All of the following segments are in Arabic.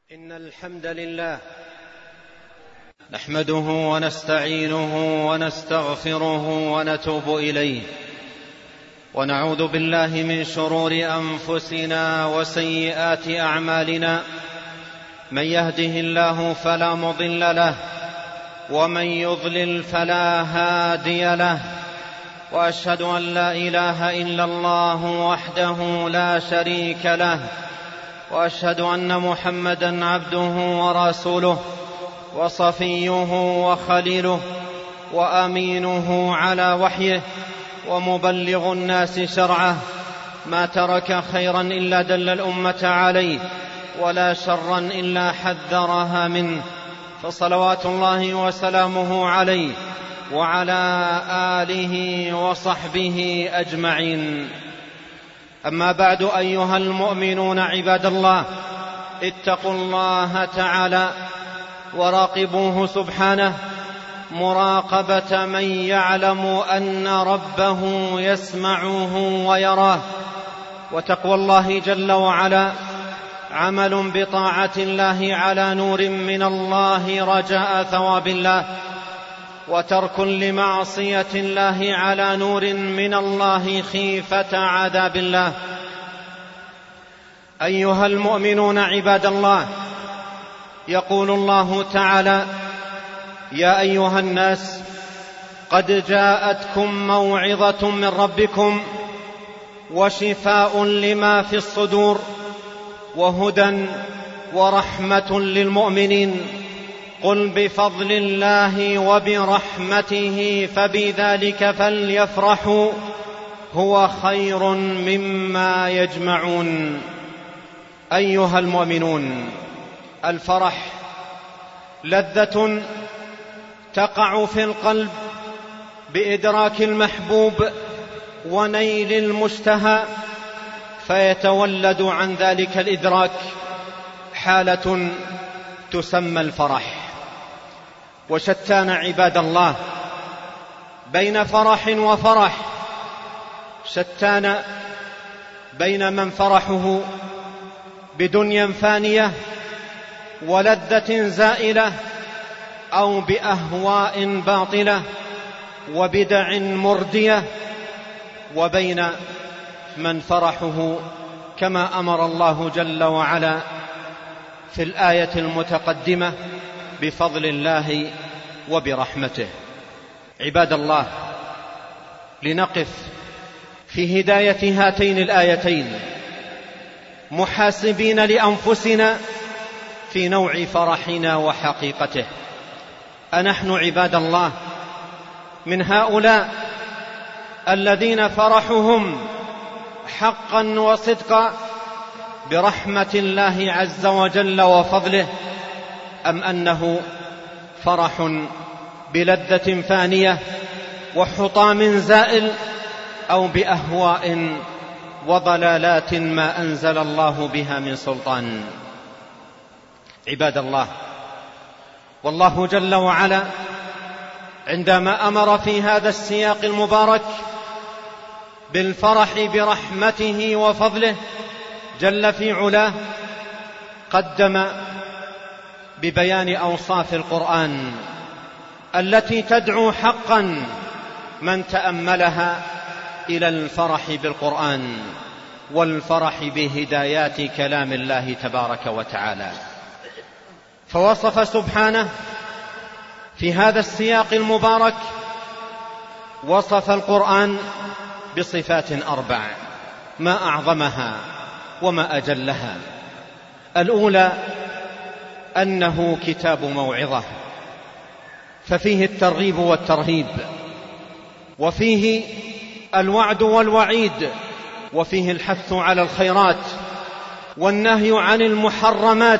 إن الحمد لله نحمده ونستعينه ونستغفره ونتوب إليه، ونعوذ بالله من شرور أنفسنا وسيئات أعمالنا. من يهده الله فلا مضل له، ومن يضلل فلا هادي له، وأشهد أن لا إله إلا الله وحده لا شريك له، وأشهد أن محمدًا عبده ورسوله وصفيه وخليله وأمينه على وحيه ومبلغ الناس شرعه. ما ترك خيرا إلا دل الأمة عليه، ولا شرا إلا حذرها منه، فصلوات الله وسلامه عليه وعلى آله وصحبه أجمعين. أما بعد، أيها المؤمنون عباد الله، اتقوا الله تعالى وراقبوه سبحانه مراقبة من يعلم أن ربه يسمعه ويراه. وتقوى الله جل وعلا عمل بطاعة الله على نور من الله رجاء ثواب الله، وترك لمعصية الله على نور من الله خيفة عذاب الله. أيها المؤمنون عباد الله، يقول الله تعالى: يا أيها الناس قد جاءتكم موعظة من ربكم وشفاء لما في الصدور وهدى ورحمة للمؤمنين. قل بفضل الله وبرحمته فبذلك فليفرحوا هو خير مما يجمعون. أيها المؤمنون، الفرح لذة تقع في القلب بإدراك المحبوب ونيل المشتهى، فيتولد عن ذلك الإدراك حالة تسمى الفرح. وشتان عباد الله بين فرح وفرح، شتان بين من فرحه بدنيا فانية ولذة زائلة، أو بأهواء باطلة وبدع مردية، وبين من فرحه كما أمر الله جل وعلا في الآية المتقدمة: بفضل الله وبرحمته. عباد الله، لنقف في هداية هاتين الآيتين محاسبين لأنفسنا في نوع فرحنا وحقيقته. أنحن عباد الله من هؤلاء الذين فرحهم حقا وصدقا برحمة الله عز وجل وفضله، أم أنه فرح بلذة فانية وحطام زائل، أو بأهواء وضلالات ما أنزل الله بها من سلطان؟ عباد الله، والله جل وعلا عندما أمر في هذا السياق المبارك بالفرح برحمته وفضله جل في علاه، قدم ببيان أوصاف القرآن التي تدعو حقا من تأملها إلى الفرح بالقرآن والفرح بهدايات كلام الله تبارك وتعالى. فوصف سبحانه في هذا السياق المبارك، وصف القرآن بصفات 4 ما أعظمها وما أجلها. الأولى أنه كتاب موعظة، ففيه الترغيب والترهيب، وفيه الوعد والوعيد، وفيه الحث على الخيرات والنهي عن المحرمات،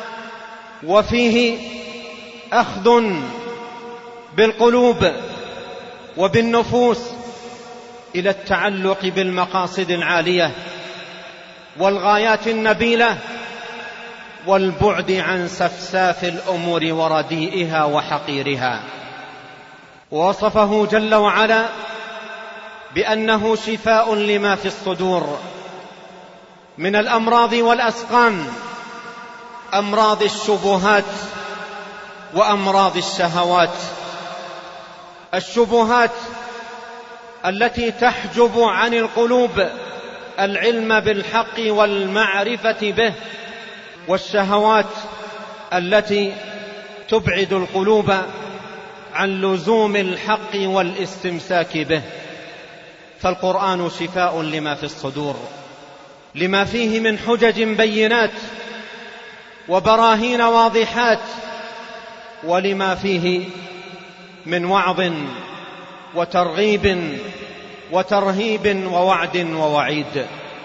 وفيه أخذ بالقلوب وبالنفوس إلى التعلق بالمقاصد العالية والغايات النبيلة، والبعد عن سفساف الأمور ورديئها وحقيرها. ووصفه جل وعلا بأنه شفاء لما في الصدور من الأمراض والأسقام، أمراض الشبهات وأمراض الشهوات. الشبهات التي تحجب عن القلوب العلم بالحق والمعرفة به، والشهوات التي تبعد القلوب عن لزوم الحق والاستمساك به. فالقرآن شفاء لما في الصدور، لما فيه من حجج بينات وبراهين واضحات، ولما فيه من وعظ وترغيب وترهيب ووعد ووعيد.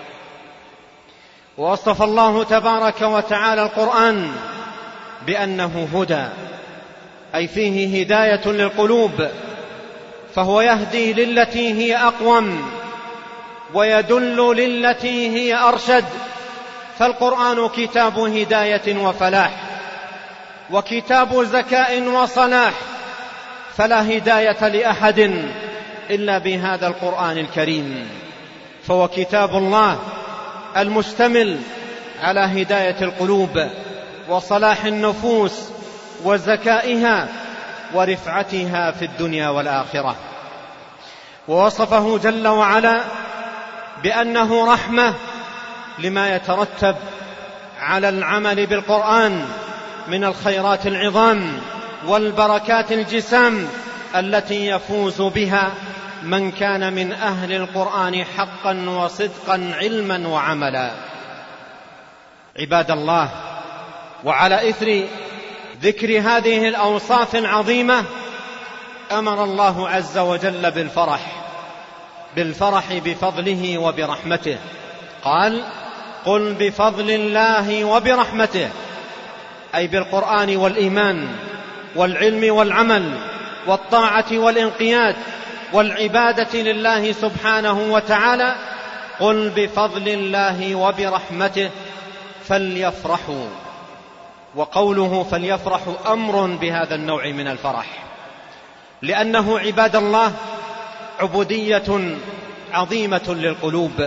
ووصف الله تبارك وتعالى القرآن بأنه هدى، أي فيه هداية للقلوب، فهو يهدي للتي هي أقوم ويدل للتي هي أرشد. فالقرآن كتاب هداية وفلاح، وكتاب زكاء وصلاح، فلا هداية لأحد إلا بهذا القرآن الكريم. فهو كتاب الله المشتمل على هداية القلوب وصلاح النفوس وزكائها ورفعتها في الدنيا والآخرة. ووصفه جل وعلا بأنه رحمة لما يترتب على العمل بالقرآن من الخيرات العظام والبركات الجسام التي يفوز بها من كان من أهل القرآن حقا وصدقا علما وعملا. عباد الله، وعلى إثر ذكر هذه الأوصاف العظيمة أمر الله عز وجل بالفرح بفضله وبرحمته. قال: قل بفضل الله وبرحمته، أي بالقرآن والإيمان والعلم والعمل والطاعة والانقياد والعبادة لله سبحانه وتعالى. قل بفضل الله وبرحمته فليفرحوا. وقوله فليفرحوا أمر بهذا النوع من الفرح، لأنه عباد الله عبودية عظيمة للقلوب،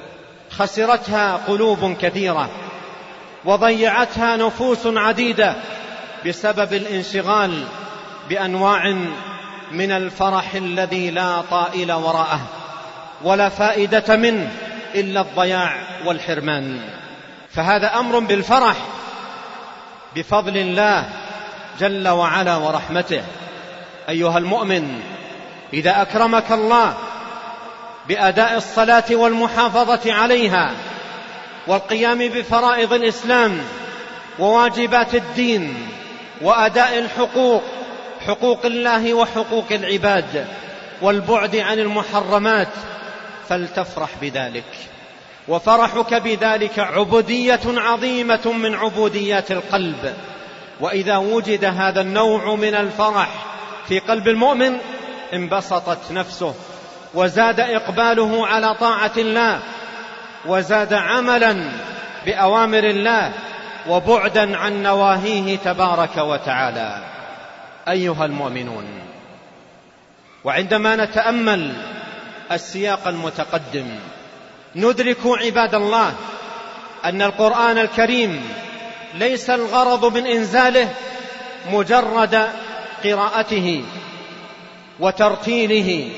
خسرتها قلوب كثيرة وضيعتها نفوس عديدة بسبب الانشغال بأنواع من الفرح الذي لا طائل وراءه ولا فائدة منه إلا الضياع والحرمان. فهذا أمر بالفرح بفضل الله جل وعلا ورحمته. أيها المؤمن، إذا أكرمك الله بأداء الصلاة والمحافظة عليها والقيام بفرائض الإسلام وواجبات الدين وأداء الحقوق، حقوق الله وحقوق العباد، والبعد عن المحرمات، فلتفرح بذلك. وفرحك بذلك عبودية عظيمة من عبوديات القلب. وإذا وجد هذا النوع من الفرح في قلب المؤمن انبسطت نفسه، وزاد إقباله على طاعة الله، وزاد عملا بأوامر الله وبعدا عن نواهيه تبارك وتعالى. أيها المؤمنون، وعندما نتأمل السياق المتقدم ندرك عباد الله أن القرآن الكريم ليس الغرض من إنزاله مجرد قراءته وترتيله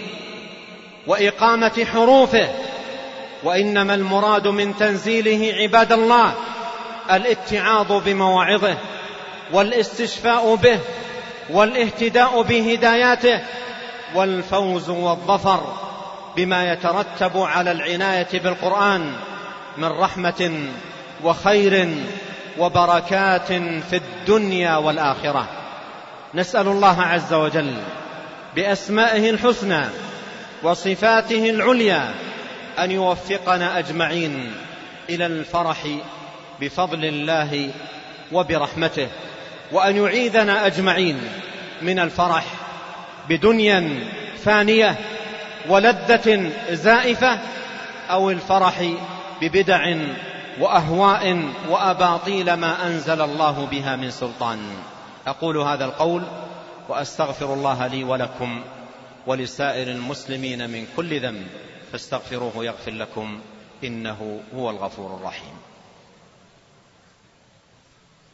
وإقامة حروفه، وإنما المراد من تنزيله عباد الله الاتعاظ بمواعظه والاستشفاء به والاهتداء بهداياته والفوز والظفر بما يترتب على العناية بالقرآن من رحمة وخير وبركات في الدنيا والآخرة. نسأل الله عز وجل بأسمائه الحسنى وصفاته العليا أن يوفقنا أجمعين إلى الفرح بفضل الله وبرحمته، وأن يعيذنا أجمعين من الفرح بدنيا فانية ولذة زائفة، أو الفرح ببدع وأهواء وأباطيل ما أنزل الله بها من سلطان. أقول هذا القول وأستغفر الله لي ولكم ولسائر المسلمين من كل ذنب، فاستغفروه يغفر لكم، إنه هو الغفور الرحيم.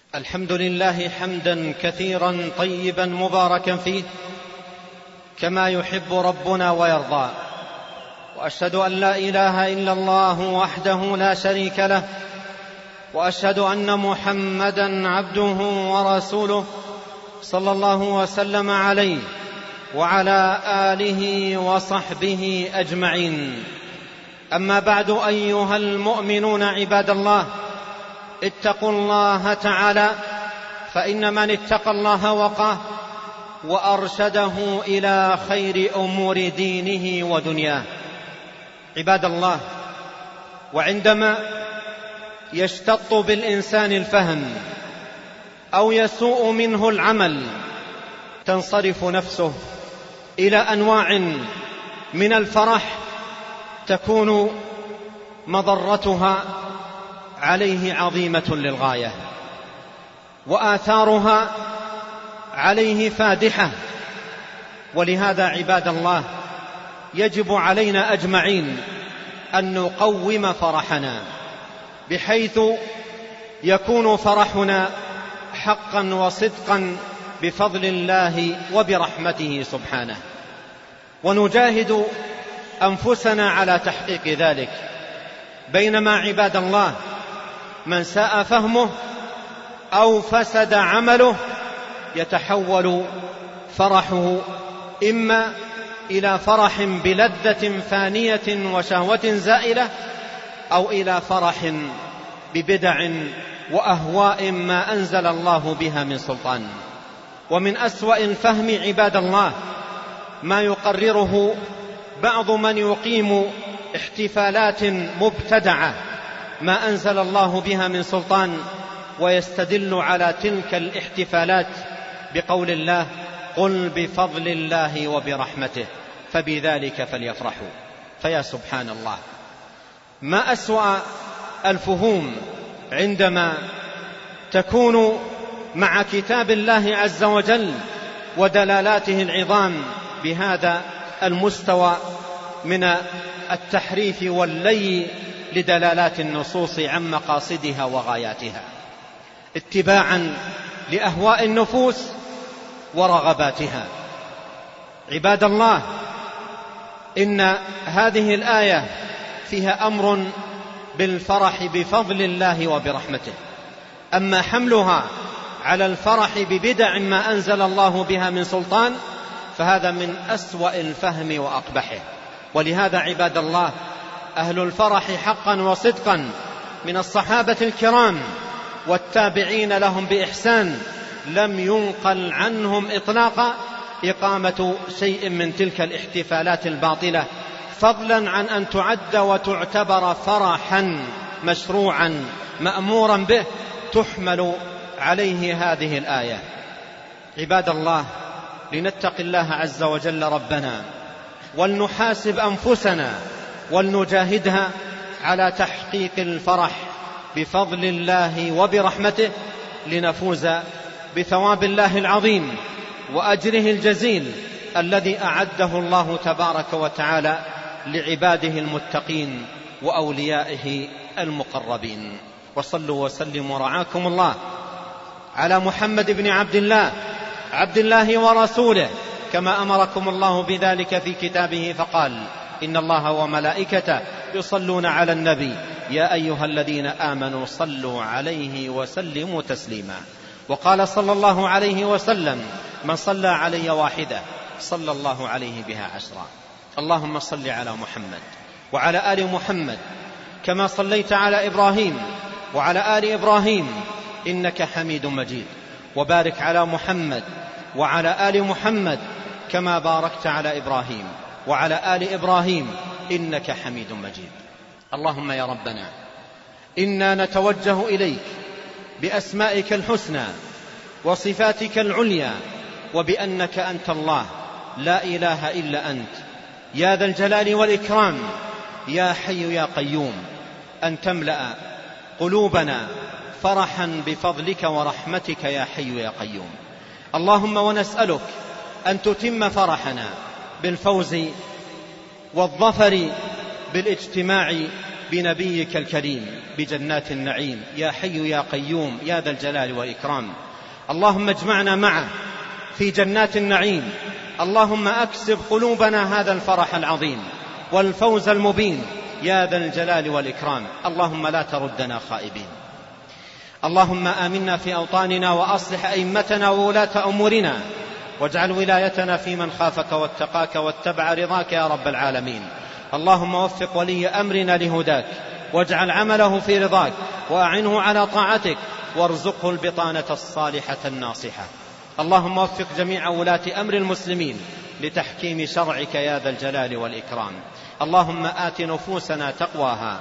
الحمد لله حمدا كثيرا طيبا مباركا فيه كما يحب ربنا ويرضى، وأشهد أن لا إله إلا الله وحده لا شريك له، وأشهد أن محمدا عبده ورسوله صلى الله وسلم عليه وعلى آله وصحبه أجمعين. أما بعد، أيها المؤمنون عباد الله، اتقوا الله تعالى، فإن من اتقى الله وقاه وأرشده إلى خير أمور دينه ودنياه. عباد الله، وعندما يشتط بالإنسان الفهم أو يسوء منه العمل تنصرف نفسه إلى أنواع من الفرح تكون مضرتها عليه عظيمة للغاية، وآثارها عليه فادحة. ولهذا عباد الله، يجب علينا أجمعين أن نقوم فرحنا، بحيث يكون فرحنا حقا وصدقا بفضل الله وبرحمته سبحانه، ونجاهد أنفسنا على تحقيق ذلك. بينما عباد الله، من ساء فهمه أو فسد عمله يتحول فرحه إما إلى فرح بلذة فانية وشهوة زائلة، أو إلى فرح ببدع وأهواء ما أنزل الله بها من سلطان. ومن أسوأ الفهم عباد الله ما يقرره بعض من يقيم احتفالات مبتدعة ما أنزل الله بها من سلطان، ويستدل على تلك الاحتفالات بقول الله: قل بفضل الله وبرحمته فبذلك فليفرحوا. فيا سبحان الله، ما أسوأ الفهوم عندما تكون مع كتاب الله عز وجل ودلالاته العظام بهذا المستوى من التحريف واللي لدلالات النصوص عن مقاصدها وغاياتها، اتباعا لأهواء النفوس ورغباتها. عباد الله، إن هذه الآية فيها أمر بالفرح بفضل الله وبرحمته، أما حملها على الفرح ببدع ما أنزل الله بها من سلطان فهذا من أسوأ الفهم وأقبحه. ولهذا عباد الله، أهل الفرح حقا وصدقا من الصحابة الكرام والتابعين لهم بإحسان لم ينقل عنهم إطلاقا إقامة شيء من تلك الاحتفالات الباطلة، فضلا عن أن تعد وتعتبر فرحا مشروعا مأمورا به تحمل عليه هذه الآية. عباد الله، لنتقي الله عز وجل ربنا، ولنحاسب أنفسنا، ولنجاهدها على تحقيق الفرح بفضل الله وبرحمته، لنفوز بثواب الله العظيم وأجره الجزيل الذي أعده الله تبارك وتعالى لعباده المتقين وأوليائه المقربين. وصلوا وسلموا رعاكم الله على محمد بن عبد الله ورسوله، كما أمركم الله بذلك في كتابه فقال: إن الله وملائكته يصلون على النبي يا أيها الذين آمنوا صلوا عليه وسلموا تسليما. وقال صلى الله عليه وسلم: من صلى علي واحدة صلى الله عليه بها 10. اللهم صل على محمد وعلى آل محمد كما صليت على إبراهيم وعلى آل إبراهيم إنك حميد مجيد، وبارك على محمد وعلى آل محمد كما باركت على إبراهيم وعلى آل إبراهيم إنك حميد مجيد. اللهم يا ربنا، إنا نتوجه إليك بأسمائك الحسنى وصفاتك العليا، وبأنك أنت الله لا إله إلا أنت، يا ذا الجلال والإكرام، يا حي يا قيوم، أن تملأ قلوبنا فرحا بفضلك ورحمتك يا حي يا قيوم. اللهم ونسألك أن تتم فرحنا بالفوز والظفر بالاجتماع بنبيك الكريم بجنات النعيم يا حي يا قيوم يا ذا الجلال والإكرام. اللهم اجمعنا معه في جنات النعيم. اللهم أكسب قلوبنا هذا الفرح العظيم والفوز المبين يا ذا الجلال والإكرام. اللهم لا تردنا خائبين. اللهم آمنا في أوطاننا وأصلح أئمتنا وولاة أمورنا، واجعل ولايتنا في من خافك واتقاك واتبع رضاك يا رب العالمين. اللهم وفق ولي أمرنا لهداك، واجعل عمله في رضاك، وأعنه على طاعتك، وارزقه البطانة الصالحة الناصحة. اللهم وفق جميع ولاة أمر المسلمين لتحكيم شرعك يا ذا الجلال والإكرام. اللهم آت نفوسنا تقواها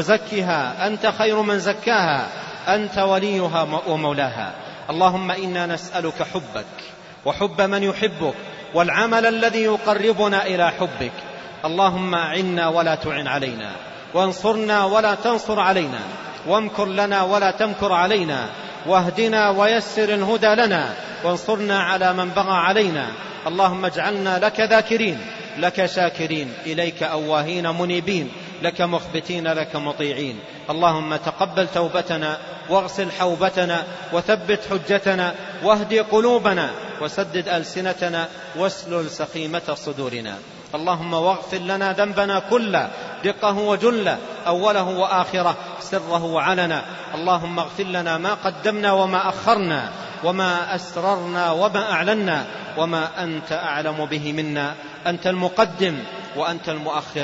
وزكها أنت خير من زكاها، أنت وليها ومولاها. اللهم إنا نسألك حبك وحب من يحبك والعمل الذي يقربنا إلى حبك. اللهم أعنا ولا تعن علينا، وانصرنا ولا تنصر علينا، وامكر لنا ولا تمكر علينا، واهدنا ويسر الهدى لنا، وانصرنا على من بغى علينا. اللهم اجعلنا لك ذاكرين، لك شاكرين، إليك أواهين منيبين، لك مخبتين، لك مطيعين. اللهم تقبل توبتنا، واغسل حوبتنا، وثبت حجتنا، واهدي قلوبنا، وسدد ألسنتنا، واسلل سخيمة صدورنا. اللهم واغفر لنا ذنبنا كله، دقه وجله، أوله وآخره، سره وعلنا. اللهم اغفر لنا ما قدمنا وما أخرنا، وما أسررنا وما أعلنا، وما أنت أعلم به منا. أنت المقدم وأنت المؤخر،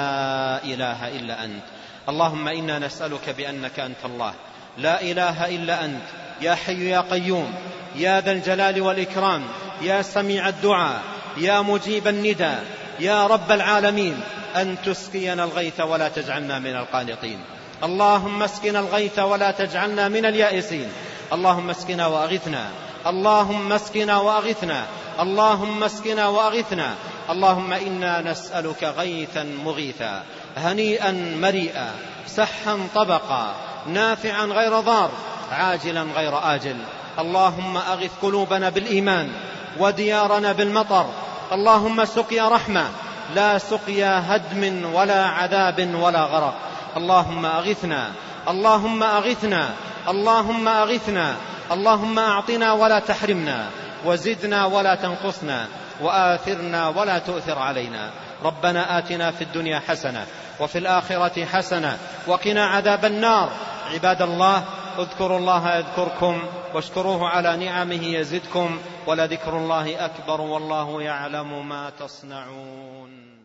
لا إله إلا أنت. اللهم إنا نسألك بأنك أنت الله، لا إله إلا أنت، يا حي يا قيوم يا ذا الجلال والإكرام، يا سميع الدعاء، يا مجيب الندى، يا رب العالمين، أن تسقينا الغيث ولا تجعلنا من القانطين. اللهم اسقنا الغيث ولا تجعلنا من اليائسين. اللهم اسقنا وأغثنا، اللهم اسقنا وأغثنا، اللهم اسقنا وأغثنا. اللهم إنا نسألك غيثا مغيثا، هنيئا مريئا، سحا طبقا، نافعا غير ضار، عاجلا غير آجل. اللهم أغث قلوبنا بالإيمان، وديارنا بالمطر. اللهم سقيا رحمة، لا سقيا هدم ولا عذاب ولا غرق. اللهم أغثنا، اللهم أغثنا، اللهم أغثنا. اللهم أعطنا ولا تحرمنا، وزدنا ولا تنقصنا، وآثرنا ولا تؤثر علينا. ربنا آتنا في الدنيا حسنة وفي الآخرة حسنة وقنا عذاب النار. عباد الله، اذكروا الله يذكركم، واشكروه على نعمه يزدكم، ولذكر الله أكبر، والله يعلم ما تصنعون.